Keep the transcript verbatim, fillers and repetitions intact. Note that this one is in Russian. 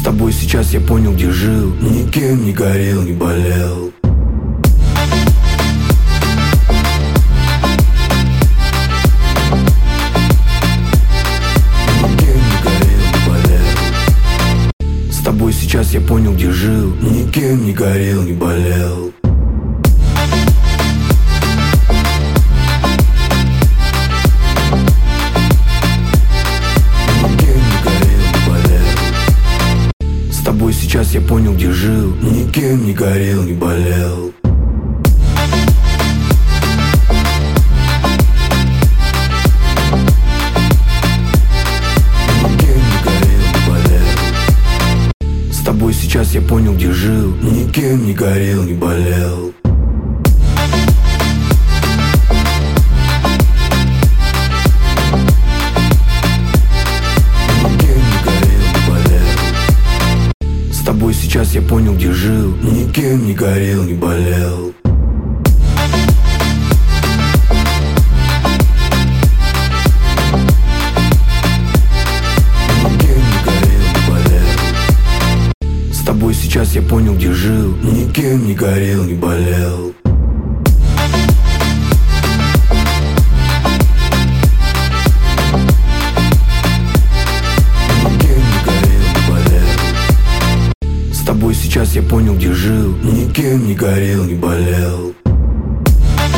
тобой сейчас я понял, где жил. Никем не горел, не болел. Никем не горел, не болел. С тобой сейчас я понял, где жил. Никем не горел, не болел. С тобой сейчас я понял, где жил. Никем не горел, не болел. Никем не горел, не болел. С тобой сейчас я понял, где жил. Никем не горел, не болел. С тобой сейчас я понял, где жил. Никем не горел, не болел. Никем не горел, не болел. С тобой сейчас я понял, где жил. Никем не горел, не болел. С тобой сейчас я понял, где жил. Никем не горел, не болел.